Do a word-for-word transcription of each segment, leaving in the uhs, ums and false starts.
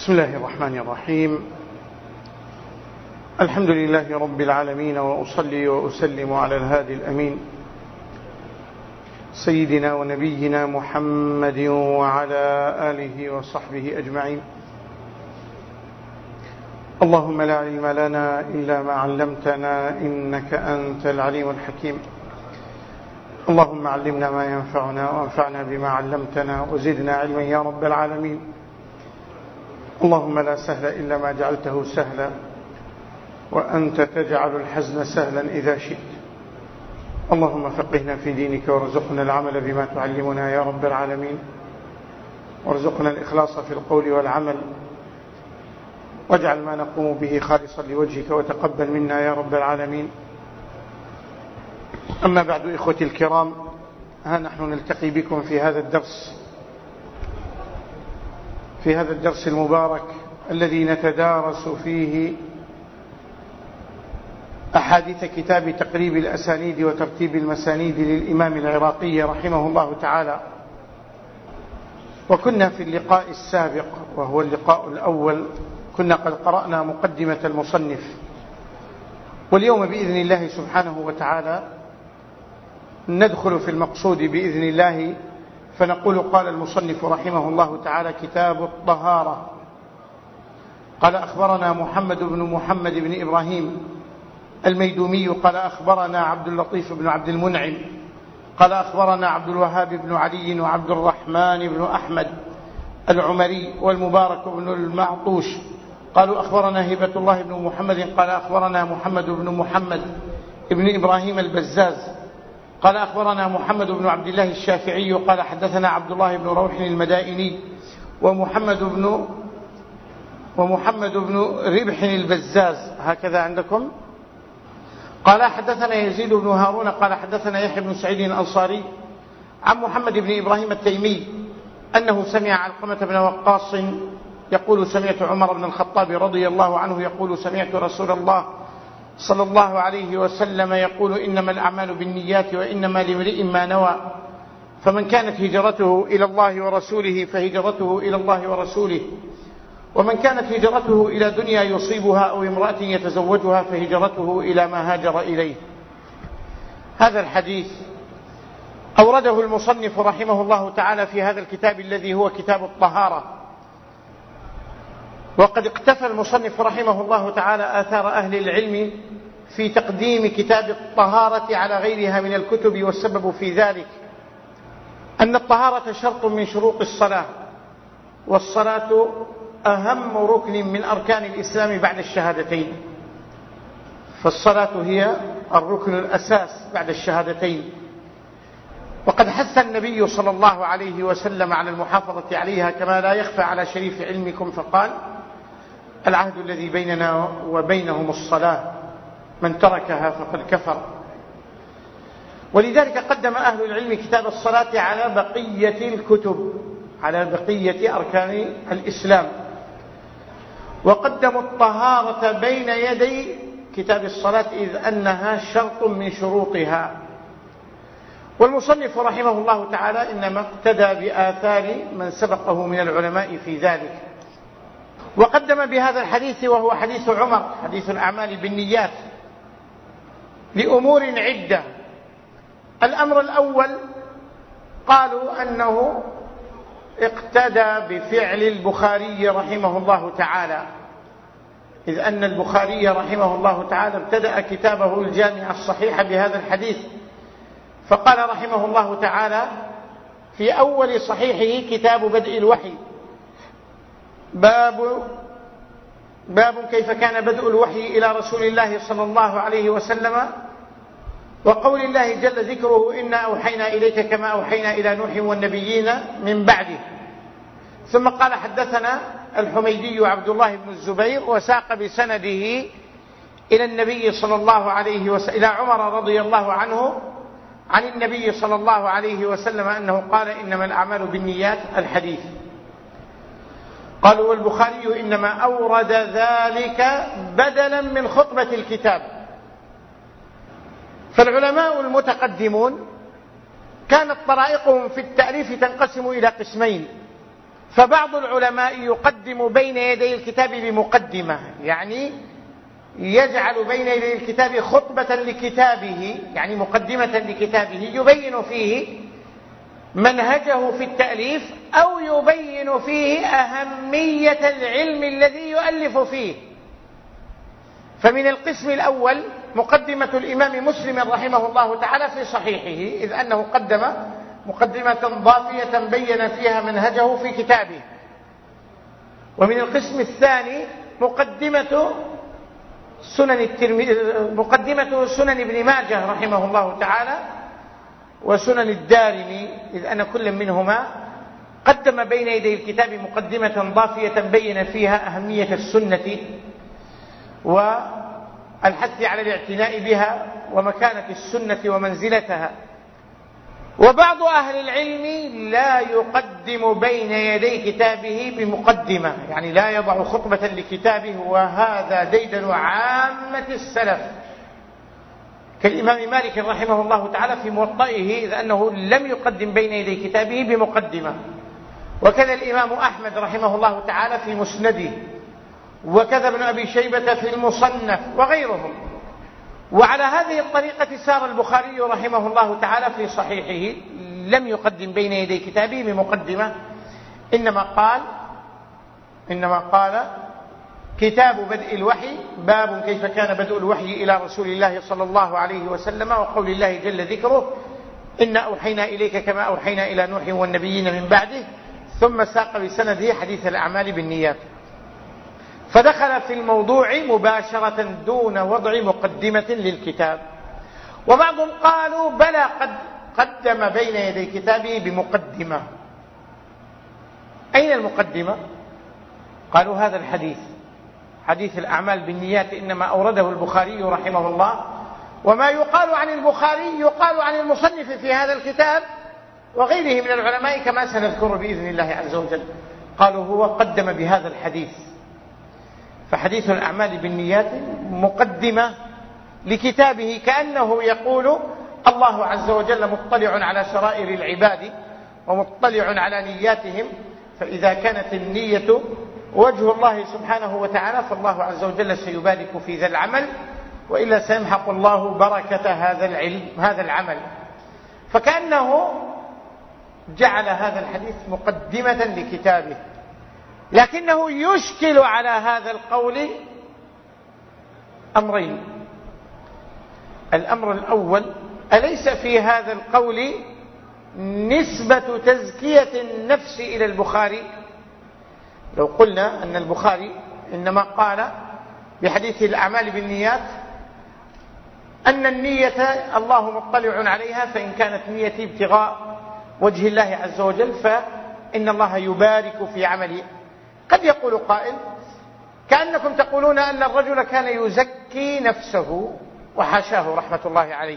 بسم الله الرحمن الرحيم. الحمد لله رب العالمين، وأصلي وأسلم على الهادي الأمين سيدنا ونبينا محمد وعلى آله وصحبه أجمعين. اللهم لا علم لنا إلا ما علمتنا إنك أنت العليم الحكيم. اللهم علمنا ما ينفعنا وانفعنا بما علمتنا وزدنا علما يا رب العالمين. اللهم لا سهل إلا ما جعلته سهلا، وأنت تجعل الحزن سهلا إذا شئت. اللهم فقهنا في دينك وارزقنا العمل بما تعلمنا يا رب العالمين، وارزقنا الإخلاص في القول والعمل، واجعل ما نقوم به خالصا لوجهك وتقبل منا يا رب العالمين. أما بعد، إخوتي الكرام، ها نحن نلتقي بكم في هذا الدرس في هذا الدرس المبارك الذي نتدارس فيه أحاديث كتاب تقريب الأسانيد وترتيب المسانيد للإمام العراقي رحمه الله تعالى. وكنا في اللقاء السابق وهو اللقاء الأول كنا قد قرأنا مقدمة المصنف، واليوم بإذن الله سبحانه وتعالى ندخل في المقصود بإذن الله، فنقول: قال المصنف رحمه الله تعالى: كتاب الطهارة. قال: أخبرنا محمد بن محمد بن إبراهيم الميدومي قال: أخبرنا عبد اللطيف بن عبد المنعم قال: أخبرنا عبد الوهاب بن علي وعبد الرحمن بن أحمد العمري والمبارك بن المعطوش قالوا: أخبرنا هبة الله بن محمد قال: أخبرنا محمد بن محمد بن إبراهيم البزاز قال: أخبرنا محمد بن عبد الله الشافعي قال: حدثنا عبد الله بن روح المدائني ومحمد بن ومحمد بن ربح البزاز، هكذا عندكم. قال: حدثنا يزيد بن هارون قال: حدثنا يحيى بن سعيد الأنصاري عن محمد بن إبراهيم التيمي أنه سمع علقمة بن وقاص يقول: سمعت عمر بن الخطاب رضي الله عنه يقول: سمعت رسول الله صلى الله عليه وسلم يقول: إنما الأعمال بالنيات وإنما لامرئ ما نوى، فمن كانت هجرته إلى الله ورسوله فهجرته إلى الله ورسوله، ومن كانت هجرته إلى دنيا يصيبها أو امرأة يتزوجها فهجرته إلى ما هاجر إليه. هذا الحديث أورده المصنف رحمه الله تعالى في هذا الكتاب الذي هو كتاب الطهارة. وقد اقتفى المصنف رحمه الله تعالى آثار أهل العلم في تقديم كتاب الطهارة على غيرها من الكتب، والسبب في ذلك أن الطهارة شرط من شروط الصلاة، والصلاة أهم ركن من أركان الإسلام بعد الشهادتين، فالصلاة هي الركن الأساس بعد الشهادتين. وقد حث النبي صلى الله عليه وسلم على المحافظة عليها كما لا يخفى على شريف علمكم، فقال: العهد الذي بيننا وبينهم الصلاة، من تركها فقد كفر. ولذلك قدم أهل العلم كتاب الصلاة على بقية الكتب، على بقية أركان الإسلام، وقدموا الطهارة بين يدي كتاب الصلاة إذ أنها شرط من شروطها. والمصنف رحمه الله تعالى إنما اقتدى بآثار من سبقه من العلماء في ذلك، وقدم بهذا الحديث وهو حديث عمر، حديث الأعمال بالنيات، لأمور عدة. الأمر الأول قالوا أنه اقتدى بفعل البخاري رحمه الله تعالى، إذ أن البخاري رحمه الله تعالى ابتدأ كتابه الجامع الصحيح بهذا الحديث، فقال رحمه الله تعالى في أول صحيحه: كتاب بدء الوحي، باب باب كيف كان بدء الوحي إلى رسول الله صلى الله عليه وسلم، وقول الله جل ذكره: إنا أوحينا إليك كما أوحينا إلى نوح والنبيين من بعده. ثم قال: حدثنا الحميدي عبد الله بن الزبير، وساق بسنده إلى النبي صلى الله عليه وسلم إلى عمر رضي الله عنه عن النبي صلى الله عليه وسلم أنه قال: إنما الأعمال بالنيات، الحديث. قالوا: والبخاري إنما أورد ذلك بدلا من خطبة الكتاب. فالعلماء المتقدمون كانت طرائقهم في التأليف تنقسم إلى قسمين: فبعض العلماء يقدم بين يدي الكتاب بمقدمة، يعني يجعل بين يدي الكتاب خطبة لكتابه، يعني مقدمة لكتابه يبين فيه منهجه في التأليف أو يبين فيه أهمية العلم الذي يؤلف فيه. فمن القسم الأول مقدمة الإمام مسلم رحمه الله تعالى في صحيحه، إذ أنه قدم مقدمة ضافية بين فيها منهجه في كتابه. ومن القسم الثاني مقدمة سنن الترمذي، مقدمة سنن ابن ماجه رحمه الله تعالى وسنن الدارمي، إذ أن كل منهما قدم بين يدي الكتاب مقدمة ضافية بين فيها أهمية السنة والحث على الاعتناء بها ومكانة السنة ومنزلتها. وبعض أهل العلم لا يقدم بين يدي كتابه بمقدمة، يعني لا يضع خطبة لكتابه، وهذا ديدن عامة السلف كالإمام مالك رحمه الله تعالى في موطئه، إذ أنه لم يقدم بين يدي كتابه بمقدمة، وكذا الإمام أحمد رحمه الله تعالى في مسنده، وكذا ابن أبي شيبة في المصنف وغيرهم. وعلى هذه الطريقة سار البخاري رحمه الله تعالى في صحيحه، لم يقدم بين يدي كتابه بمقدمة، إنما قال إنما قال كتاب بدء الوحي، باب كيف كان بدء الوحي إلى رسول الله صلى الله عليه وسلم، وقول الله جل ذكره إنا أوحينا إليك كما أوحينا إلى نوح والنبيين من بعده، ثم ساق بسنده حديث الأعمال بالنيات. فدخل في الموضوع مباشرة دون وضع مقدمة للكتاب. وبعضهم قالوا بلى قد قدم بين يدي كتابه بمقدمة. أين المقدمة؟ قالوا هذا الحديث، حديث الأعمال بالنيات، إنما أورده البخاري رحمه الله، وما يقال عن البخاري يقال عن المصنف في هذا الكتاب وغيره من العلماء كما سنذكر بإذن الله عز وجل. قالوا هو قدم بهذا الحديث، فحديث الأعمال بالنيات مقدمة لكتابه، كأنه يقول الله عز وجل مطلع على سرائر العباد ومطلع على نياتهم، فإذا كانت النية وجه الله سبحانه وتعالى فالله عز وجل سيبارك في ذا العمل، وإلا سيمحق الله بركة هذا العلم هذا العمل. فكأنه جعل هذا الحديث مقدمة لكتابه، لكنه يشكل على هذا القول أمرين. الأمر الأول، أليس في هذا القول نسبة تزكية النفس إلى البخاري؟ لو قلنا أن البخاري إنما قال بحديث الأعمال بالنيات أن النية الله مطلع عليها، فإن كانت نيتي ابتغاء وجه الله عز وجل فإن الله يبارك في عمله. قد يقول قائل كأنكم تقولون أن الرجل كان يزكي نفسه، وحاشاه رحمة الله عليه.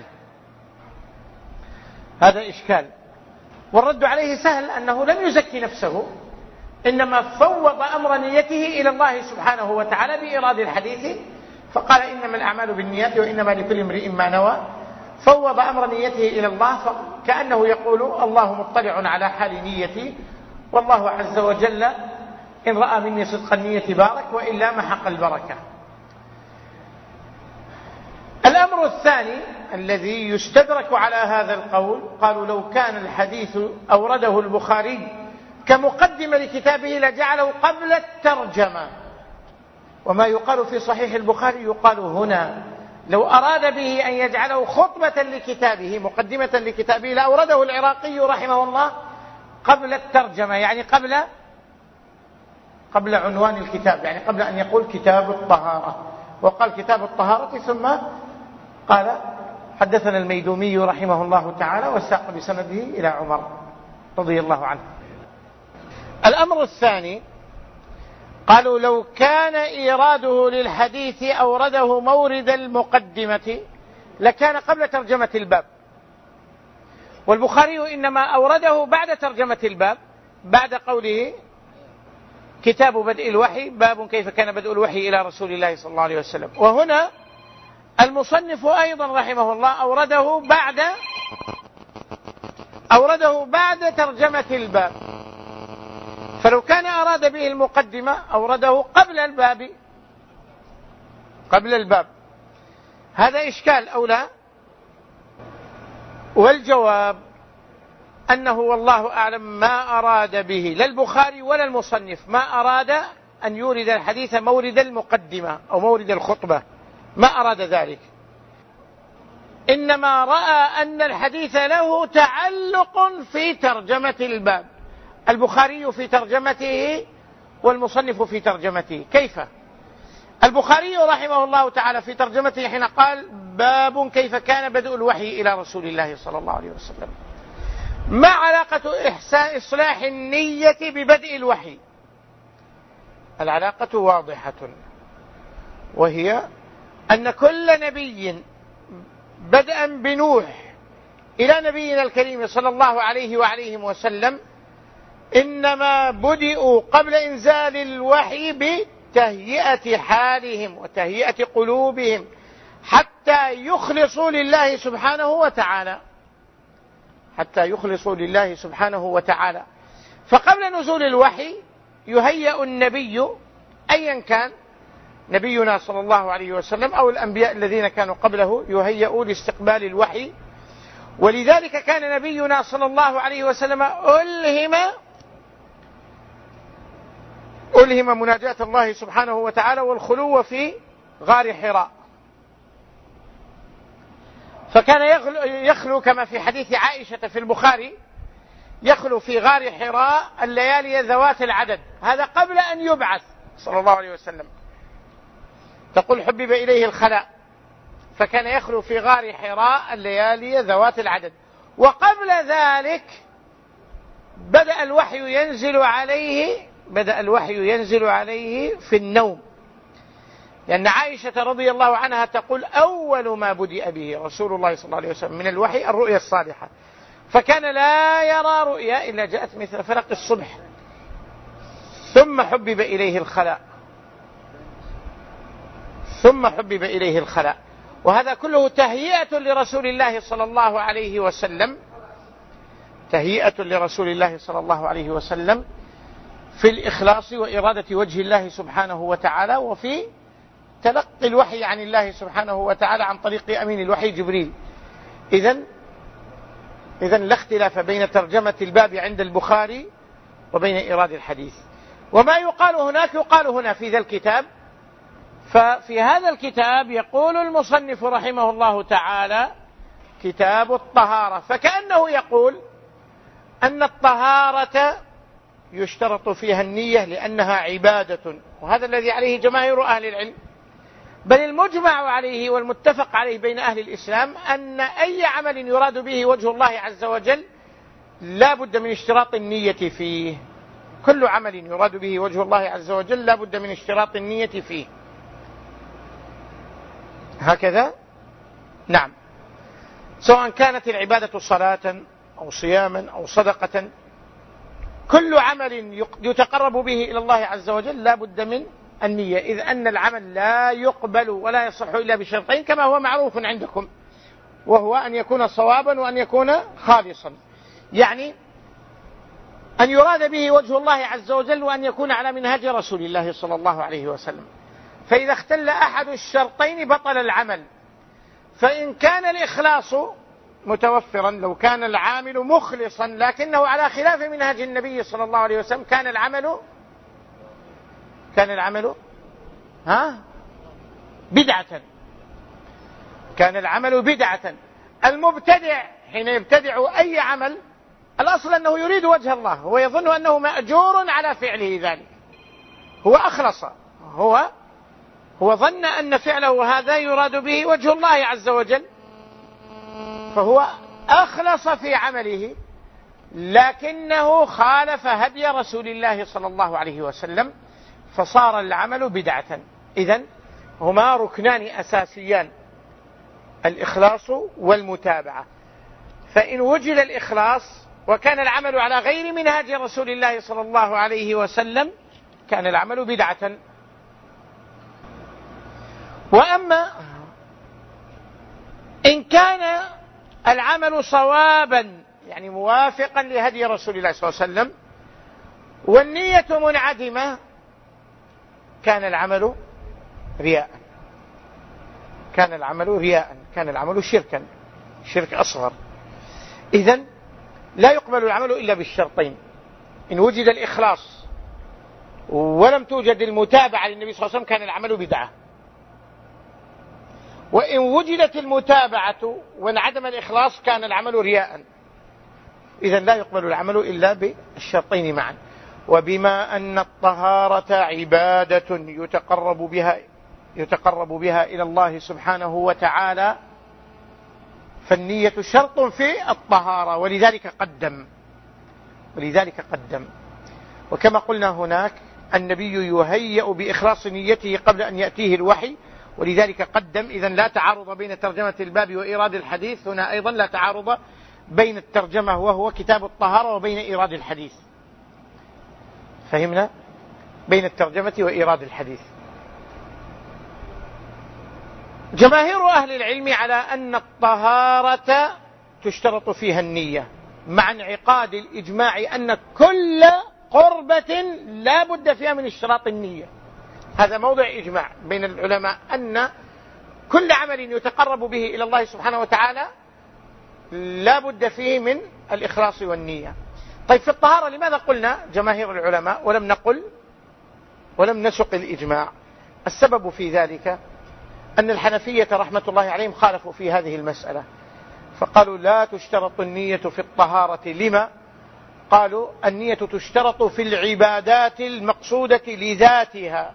هذا إشكال، والرد عليه سهل، أنه لم يزكي نفسه، إنما فوض أمر نيته إلى الله سبحانه وتعالى بإيراد الحديث، فقال إنما الأعمال بالنيات وإنما لكل امرئ ما نوى، فوض أمر نيته إلى الله، كأنه يقول الله مطلع على حال نيتي، والله عز وجل إن رأى مني صدق النية بارك، وإلا محق البركة. الأمر الثاني الذي يستدرك على هذا القول، قالوا لو كان الحديث أورده البخاري كمقدمة لكتابه لجعله قبل الترجمة، وما يقال في صحيح البخاري يقال هنا. لو أراد به أن يجعله خطبة لكتابه مقدمة لكتابه لأورده العراقي رحمه الله قبل الترجمة، يعني قبل قبل عنوان الكتاب، يعني قبل أن يقول كتاب الطهارة، وقال كتاب الطهارة ثم قال حدثنا الميدومي رحمه الله تعالى وساق بسنده إلى عمر رضي الله عنه. الأمر الثاني، قالوا لو كان إيراده للحديث أورده مورد المقدمة لكان قبل ترجمة الباب، والبخاري إنما أورده بعد ترجمة الباب، بعد قوله كتاب بدء الوحي، باب كيف كان بدء الوحي إلى رسول الله صلى الله عليه وسلم. وهنا المصنف أيضا رحمه الله أورده بعد أورده بعد ترجمة الباب، فلو كان أراد به المقدمة أورده قبل الباب قبل الباب هذا إشكال أو لا؟ والجواب أنه والله أعلم ما أراد به لا البخاري ولا المصنف، ما أراد أن يورد الحديث مورد المقدمة أو مورد الخطبة، ما أراد ذلك، إنما رأى أن الحديث له تعلق في ترجمة الباب، البخاري في ترجمته والمصنف في ترجمته. كيف؟ البخاري رحمه الله تعالى في ترجمته حين قال باب كيف كان بدء الوحي إلى رسول الله صلى الله عليه وسلم، ما علاقة إحسان إصلاح النية ببدء الوحي؟ العلاقة واضحة، وهي أن كل نبي بدءا بنوح إلى نبينا الكريم صلى الله عليه وعليه وسلم إنما بدأوا قبل إنزال الوحي بتهيئة حالهم وتهيئة قلوبهم حتى يخلصوا لله سبحانه وتعالى، حتى يخلصوا لله سبحانه وتعالى. فقبل نزول الوحي يهيأ النبي أيا كان نبينا صلى الله عليه وسلم أو الأنبياء الذين كانوا قبله يهيئوا لاستقبال الوحي. ولذلك كان نبينا صلى الله عليه وسلم ألهم ألهم مناجاة الله سبحانه وتعالى والخلو في غار حراء، فكان يخلو كما في حديث عائشة في البخاري، يخلو في غار حراء الليالي ذوات العدد، هذا قبل أن يبعث صلى الله عليه وسلم. تقول حبب إليه الخلاء، فكان يخلو في غار حراء الليالي ذوات العدد. وقبل ذلك بدأ الوحي ينزل عليه بدأ الوحي ينزل عليه في النوم، لأن عائشة رضي الله عنها تقول أول ما بدأ به رسول الله صلى الله عليه وسلم من الوحي الرؤيا الصالحة، فكان لا يرى رؤيا إلا جاءت مثل فلق الصبح، ثم حبب إليه الخلاء ثم حبب إليه الخلاء وهذا كله تهيئة لرسول الله صلى الله عليه وسلم تهيئة لرسول الله صلى الله عليه وسلم في الإخلاص وإرادة وجه الله سبحانه وتعالى، وفي تلقي الوحي عن الله سبحانه وتعالى عن طريق أمين الوحي جبريل. إذن إذن لا اختلاف بين ترجمة الباب عند البخاري وبين إيراد الحديث. وما يقال هناك يقال هنا في ذا الكتاب. ففي هذا الكتاب يقول المصنف رحمه الله تعالى كتاب الطهارة، فكأنه يقول أن الطهارة يشترط فيها النية لأنها عبادة، وهذا الذي عليه جماهير أهل العلم، بل المجمع عليه والمتفق عليه بين أهل الإسلام أن أي عمل يراد به وجه الله عز وجل لا بد من اشتراط النية فيه. كل عمل يراد به وجه الله عز وجل لا بد من اشتراط النية فيه. هكذا نعم، سواء كانت العبادة صلاة أو صياما أو صدقة، كل عمل يتقرب به إلى الله عز وجل لا بد من النية، إذ أن العمل لا يقبل ولا يصح إلا بشرطين كما هو معروف عندكم، وهو أن يكون صوابا وأن يكون خالصا، يعني أن يراد به وجه الله عز وجل وأن يكون على منهج رسول الله صلى الله عليه وسلم. فإذا اختل أحد الشرطين بطل العمل. فإن كان الإخلاص متوفرا، لو كان العامل مخلصا لكنه على خلاف منهج النبي صلى الله عليه وسلم، كان العمل كان العمل ها بدعة كان العمل بدعة. المبتدع حين يبتدع أي عمل الأصل أنه يريد وجه الله، هو يظن أنه مأجور على فعله ذلك، هو أخلص، هو هو ظن أن فعله هذا يراد به وجه الله عز وجل، فهو أخلص في عمله، لكنه خالف هدي رسول الله صلى الله عليه وسلم فصار العمل بدعة. إذن هما ركنان أساسيان، الإخلاص والمتابعة. فإن وجد الإخلاص وكان العمل على غير منهج رسول الله صلى الله عليه وسلم كان العمل بدعة. وأما إن كان العمل صوابا يعني موافقا لهدي رسول الله صلى الله عليه وسلم والنية منعدمة كان العمل رياء، كان العمل رياء، كان العمل شركا، شرك أصغر. إذن لا يقبل العمل إلا بالشرطين: إن وجد الإخلاص ولم توجد المتابعة للنبي صلى الله عليه وسلم كان العمل بدعة، وإن وجدت المتابعة وانعدم الإخلاص كان العمل رياء. إذن لا يقبل العمل إلا بالشرطين معا. وبما أن الطهارة عبادة يتقرب بها يتقرب بها إلى الله سبحانه وتعالى، فالنية شرط في الطهارة، ولذلك قدم ولذلك قدم وكما قلنا هناك النبي يهيأ بإخلاص نيته قبل أن يأتيه الوحي، ولذلك قدم. إذن لا تعارض بين ترجمة الباب وإيراد الحديث. هنا أيضا لا تعارض بين الترجمة وهو كتاب الطهارة وبين إيراد الحديث. فهمنا؟ بين الترجمة وإيراد الحديث. جماهير أهل العلم على أن الطهارة تشترط فيها النية، مع انعقاد الإجماع أن كل قربة لا بد فيها من اشتراط النية. هذا موضع إجماع بين العلماء أن كل عمل يتقرب به إلى الله سبحانه وتعالى لا بد فيه من الإخلاص والنية. طيب في الطهارة لماذا قلنا جماهير العلماء ولم نقل ولم نسق الإجماع؟ السبب في ذلك أن الحنفية رحمة الله عليهم خالفوا في هذه المسألة، فقالوا لا تشترط النية في الطهارة. لما؟ قالوا النية تشترط في العبادات المقصودة لذاتها،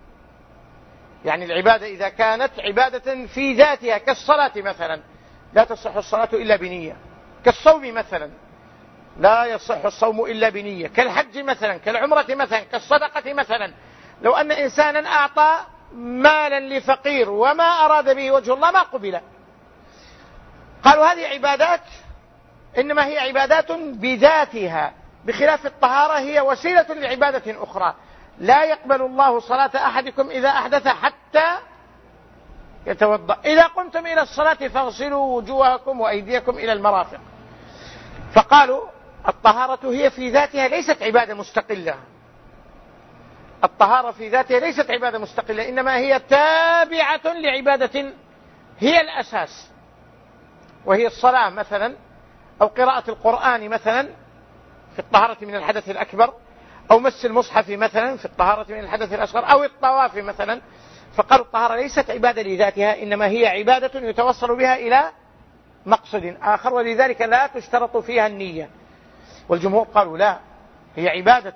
يعني العبادة إذا كانت عبادة في ذاتها كالصلاة مثلا لا تصح الصلاة إلا بنية، كالصوم مثلا لا يصح الصوم إلا بنية، كالحج مثلا، كالعمرة مثلا، كالصدقة مثلا. لو أن إنسانا أعطى مالا لفقير وما أراد به وجه الله ما قبل. قالوا هذه عبادات إنما هي عبادات بذاتها، بخلاف الطهارة هي وسيلة لعبادة أخرى. لا يقبل الله صلاة أحدكم إذا أحدث حتى يتوضأ، إذا قمتم إلى الصلاة فاغسلوا وجوهكم وأيديكم إلى المرافق. فقالوا الطهارة هي في ذاتها ليست عبادة مستقلة، الطهارة في ذاتها ليست عبادة مستقلة، إنما هي تابعة لعبادة هي الأساس، وهي الصلاة مثلا، أو قراءة القرآن مثلا في الطهارة من الحدث الأكبر، أو مس المصحف مثلا في الطهارة من الحدث الأصغر، أو الطواف مثلا. فقالوا الطهارة ليست عبادة لذاتها، إنما هي عبادة يتوصل بها إلى مقصد آخر، ولذلك لا تشترط فيها النية. والجمهور قالوا لا، هي عبادة،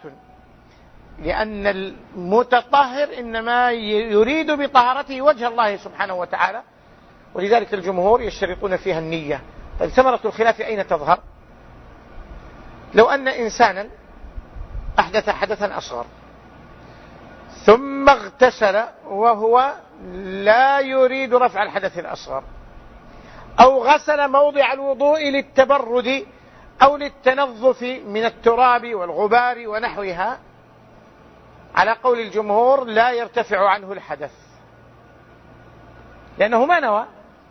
لأن المتطهر إنما يريد بطهارته وجه الله سبحانه وتعالى، ولذلك الجمهور يشترطون فيها النية. طيب ثمرة الخلاف أين تظهر؟ لو أن إنسانا أحدث حدثا أصغر ثم اغتسل وهو لا يريد رفع الحدث الأصغر، أو غسل موضع الوضوء للتبرد أو للتنظف من التراب والغبار ونحوها، على قول الجمهور لا يرتفع عنه الحدث لأنه ما نوى.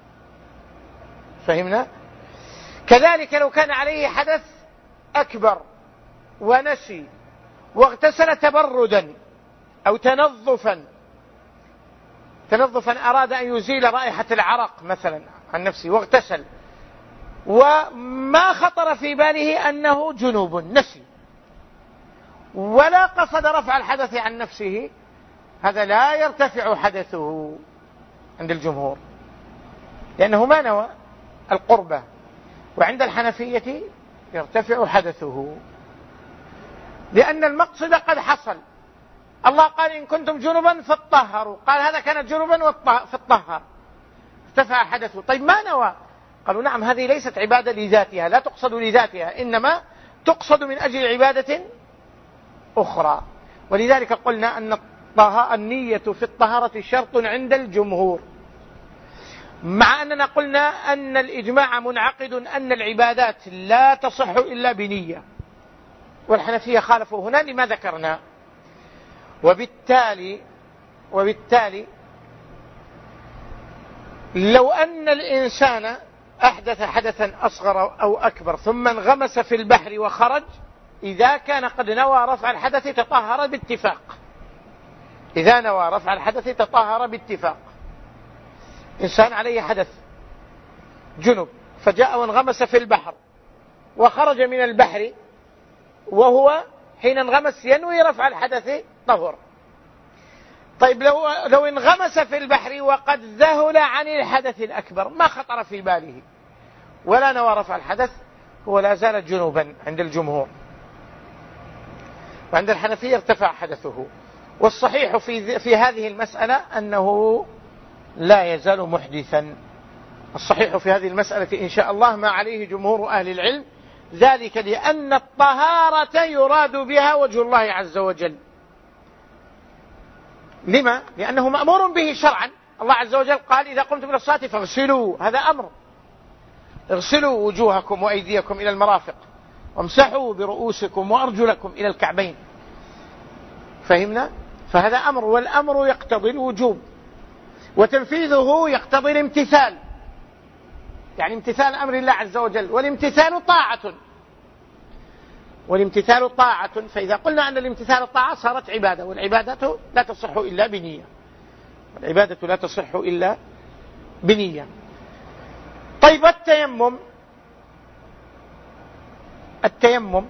فهمنا؟ كذلك لو كان عليه حدث أكبر ونسي واغتسل تبردا أو تنظفا تنظفا أراد أن يزيل رائحة العرق مثلا عن نفسه واغتسل وما خطر في باله أنه جنوب، نسي ولا قصد رفع الحدث عن نفسه، هذا لا يرتفع حدثه عند الجمهور لأنه ما نوى القربة. وعند الحنفية يرتفع حدثه لأن المقصد قد حصل. الله قال إن كنتم جنبا فاطهروا، قال هذا كان جنبا فاطهر، ارتفع حدثه. طيب ما نوى؟ قالوا نعم، هذه ليست عبادة لذاتها، لا تقصد لذاتها، إنما تقصد من أجل عبادة أخرى. ولذلك قلنا أن النية في الطهارة شرط عند الجمهور، مع أننا قلنا أن الإجماع منعقد أن العبادات لا تصح إلا بنية، والحنفية خالفوا هنا لما ذكرنا. وبالتالي وبالتالي لو أن الإنسان أحدث حدثا أصغر أو أكبر ثم انغمس في البحر وخرج إذا كان قد نوى رفع الحدث تطهر باتفاق. إذا نوى رفع الحدث تطهر باتفاق. إنسان عليه حدث جنب فجاء وانغمس في البحر وخرج من البحر وهو حين انغمس ينوي رفع الحدث طهر. طيب لو, لو انغمس في البحر وقد ذهل عن الحدث الأكبر ما خطر في باله ولا نوى رفع الحدث هو لا زال جنوبا عند الجمهور، وعند الحنفية ارتفع حدثه. والصحيح في, في هذه المسألة أنه لا يزال محدثا. الصحيح في هذه المسألة إن شاء الله ما عليه جمهور أهل العلم، ذلك لأن الطهارة يراد بها وجه الله عز وجل. لما؟ لأنه مأمور به شرعا. الله عز وجل قال إذا قمتم إلى الصلاة فاغسلوا، هذا أمر، اغسلوا وجوهكم وأيديكم إلى المرافق وامسحوا برؤوسكم وأرجلكم إلى الكعبين. فهمنا؟ فهذا أمر، والأمر يقتضي الوجوب، وتنفيذه يقتضي الامتثال، يعني امتثال أمر الله عز وجل، والامتثال طاعة، والامتثال طاعة. فإذا قلنا أن الامتثال طاعة صارت عبادة، والعبادة لا تصح إلا بنية، والعبادة لا تصح إلا بنية. طيب التيمم، التيمم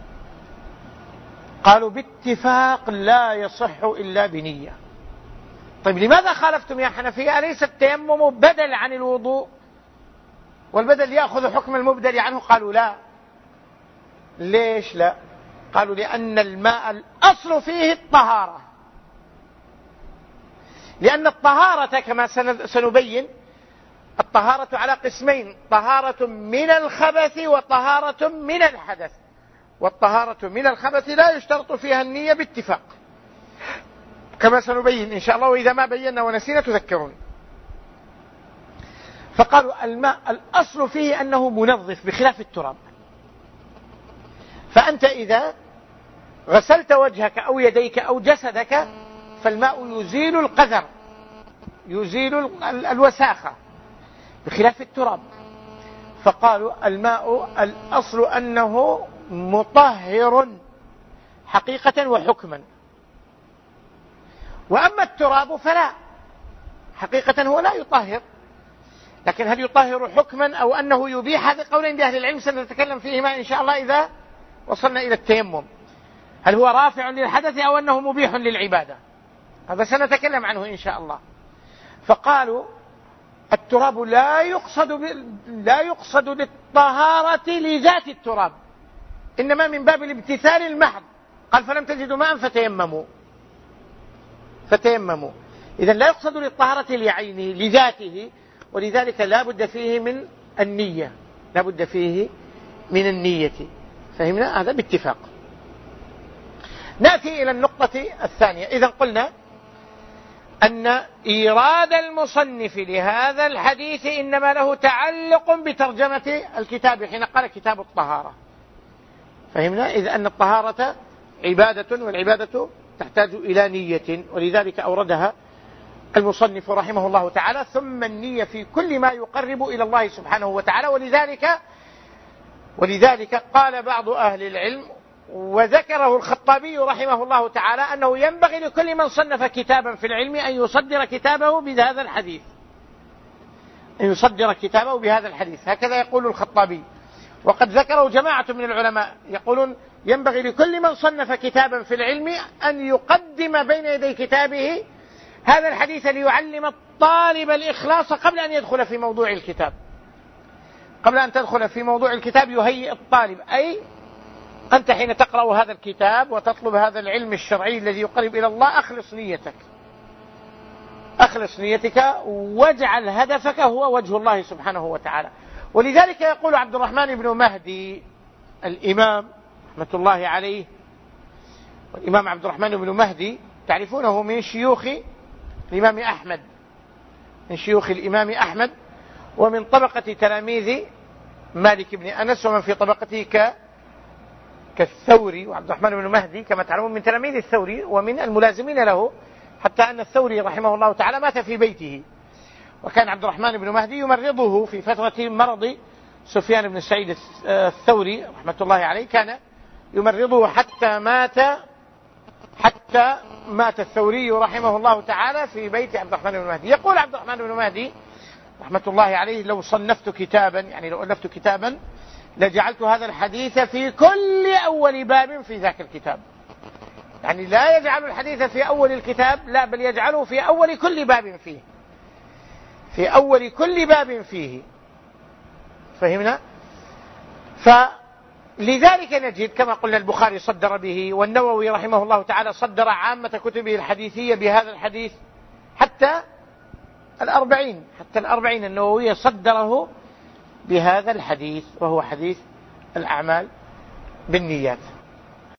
قالوا باتفاق لا يصح إلا بنية. طيب لماذا خالفتم يا حنفية؟ أليس التيمم بدل عن الوضوء والبدل يأخذ حكم المبدل عنه؟ قالوا لا. ليش لا؟ قالوا لأن الماء الأصل فيه الطهارة، لأن الطهارة كما سنبين الطهارة على قسمين: طهارة من الخبث وطهارة من الحدث. والطهارة من الخبث لا يشترط فيها النية باتفاق كما سنبين إن شاء الله، وإذا ما بينا ونسينا تذكرون. فقالوا الماء الأصل فيه أنه منظف بخلاف التراب. فأنت إذا غسلت وجهك أو يديك أو جسدك فالماء يزيل القذر، يزيل الوساخة بخلاف التراب. فقالوا الماء الأصل أنه مطهر حقيقة وحكما، وأما التراب فلا، حقيقة هو لا يطهر، لكن هل يطهر حكما أو أنه يبيح؟ هذا قولين لأهل العلم سنتكلم فيهما إن شاء الله إذا وصلنا إلى التيمم. هل هو رافع للحدث أو أنه مبيح للعبادة؟ هذا سنتكلم عنه إن شاء الله. فقالوا التراب لا يقصد ب... لا يقصد للطهارة لذات التراب، إنما من باب الامتثال المحض. قال فلم تجدوا ماء فتيمموا، فتيمموا. إذن لا يقصد للطهارة لعينه لذاته، ولذلك لا بد فيه من النية، لا بد فيه من النية. فهمنا؟ هذا باتفاق. نأتي إلى النقطة الثانية. إذن قلنا أن إيراد المصنف لهذا الحديث إنما له تعلق بترجمة الكتاب حين قال كتاب الطهارة. فهمنا؟ إذ أن الطهارة عبادة، والعبادة تحتاج إلى نية، ولذلك أوردها المصنف رحمه الله تعالى، ثم النية في كل ما يقرب إلى الله سبحانه وتعالى. ولذلك ولذلك قال بعض أهل العلم وذكره الخطابي رحمه الله تعالى أنه ينبغي لكل من صنف كتابا في العلم أن يصدر كتابه بهذا الحديث، أن يصدر كتابه بهذا الحديث، هكذا يقول الخطابي. وقد ذكره جماعة من العلماء يقولون ينبغي لكل من صنف كتابا في العلم أن يقدم بين يدي كتابه هذا الحديث ليعلم الطالب الإخلاص قبل أن يدخل في موضوع الكتاب. قبل أن تدخل في موضوع الكتاب يهيئ الطالب، أي أنت حين تقرأ هذا الكتاب وتطلب هذا العلم الشرعي الذي يقرب إلى الله أخلص نيتك، أخلص نيتك واجعل هدفك هو وجه الله سبحانه وتعالى. ولذلك يقول عبد الرحمن بن مهدي الإمام رحمة الله عليه، والإمام عبد الرحمن بن مهدي تعرفونه من شيوخ الإمام أحمد، من شيوخ الإمام أحمد، ومن طبقة تلاميذ مالك بن أنس، ومن في طبقته ك كالثوري. وعبد الرحمن بن مهدي كما تعلمون من تلاميذ الثوري ومن الملازمين له، حتى أن الثوري رحمه الله تعالى مات في بيته، وكان عبد الرحمن بن مهدي يمرضه في فترة مرض سفيان بن سعيد الثوري رحمة الله عليه، كان يمرضه حتى مات حتى مات الثوري رحمه الله تعالى في بيت عبد الرحمن بن مهدي. يقول عبد الرحمن بن مهدي رحمة الله عليه: لو صنفت كتابا، يعني لو ألفت كتابا، لجعلت هذا الحديث في كل أول باب في ذاك الكتاب. يعني لا يجعل الحديث في أول الكتاب، لا، بل يجعله في أول كل باب فيه، في أول كل باب فيه. فهمنا؟ فلذلك نجد كما قلنا البخاري صدر به، والنووي رحمه الله تعالى صدر عامة كتبه الحديثية بهذا الحديث، حتى الأربعين حتى الأربعين النووية صدره بهذا الحديث، وهو حديث الأعمال بالنيات.